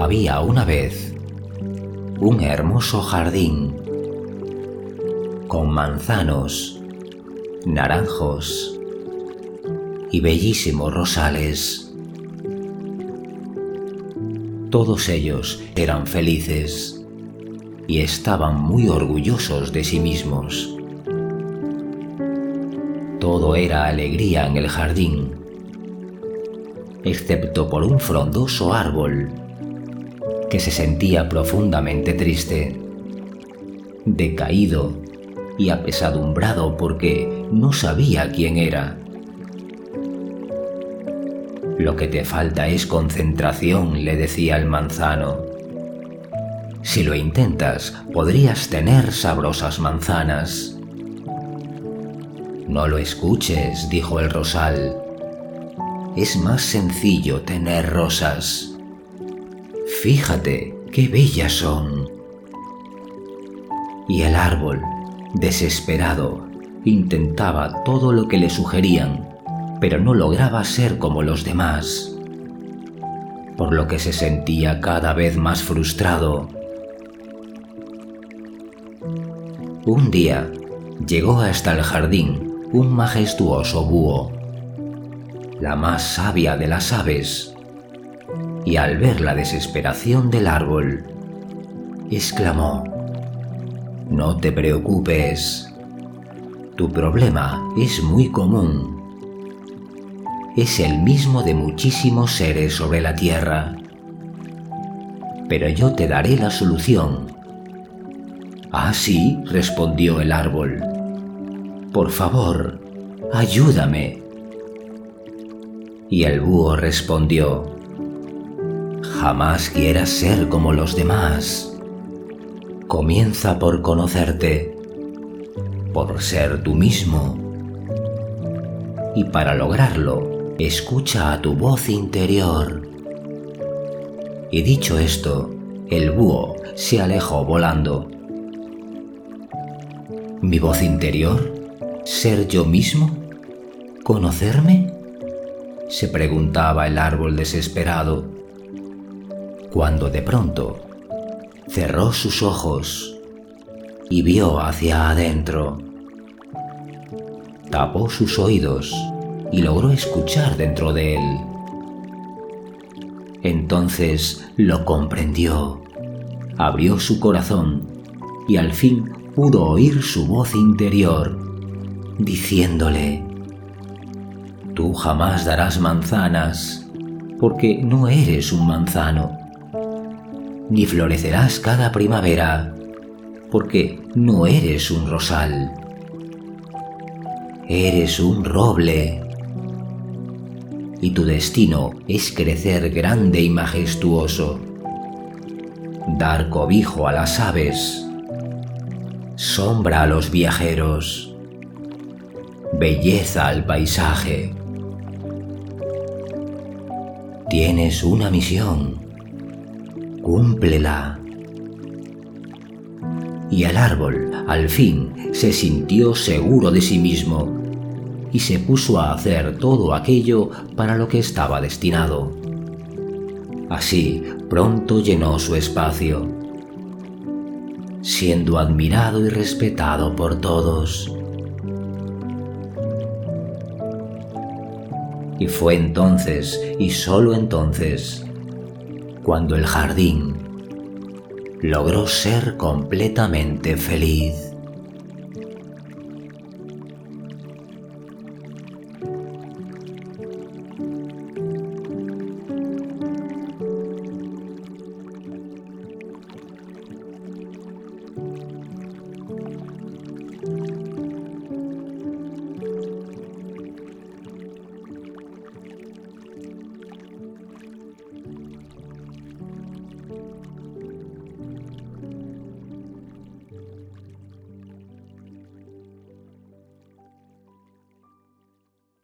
Había una vez un hermoso jardín con manzanos, naranjos y bellísimos rosales. Todos ellos eran felices y estaban muy orgullosos de sí mismos. Todo era alegría en el jardín, excepto por un frondoso árbol que se sentía profundamente triste, decaído y apesadumbrado porque no sabía quién era. «Lo que te falta es concentración», le decía el manzano. «Si lo intentas, podrías tener sabrosas manzanas». «No lo escuches», dijo el rosal. «Es más sencillo tener rosas. Fíjate qué bellas son». Y el árbol, desesperado, intentaba todo lo que le sugerían, pero no lograba ser como los demás, por lo que se sentía cada vez más frustrado. Un día llegó hasta el jardín un majestuoso búho, la más sabia de las aves, y al ver la desesperación del árbol, exclamó: «No te preocupes, tu problema es muy común. Es el mismo de muchísimos seres sobre la tierra, pero yo te daré la solución». «¿Ah, sí?», respondió el árbol. «Por favor, ayúdame». Y el búho respondió: «Jamás quieras ser como los demás. Comienza por conocerte, por ser tú mismo. Y para lograrlo, escucha a tu voz interior». Y dicho esto, el búho se alejó volando. ¿Mi voz interior? ¿Ser yo mismo? ¿Conocerme?, se preguntaba el árbol desesperado, cuando de pronto cerró sus ojos y vio hacia adentro. Tapó sus oídos y logró escuchar dentro de él. Entonces lo comprendió, abrió su corazón y al fin pudo oír su voz interior, diciéndole: «Tú jamás darás manzanas, porque no eres un manzano. Ni florecerás cada primavera, porque no eres un rosal. Eres un roble. Y tu destino es crecer grande y majestuoso, dar cobijo a las aves, sombra a los viajeros, belleza al paisaje. Tienes una misión, cúmplela». Y el árbol, al fin, se sintió seguro de sí mismo y se puso a hacer todo aquello para lo que estaba destinado. Así, pronto llenó su espacio, siendo admirado y respetado por todos. Y fue entonces, y solo entonces, cuando el jardín logró ser completamente feliz.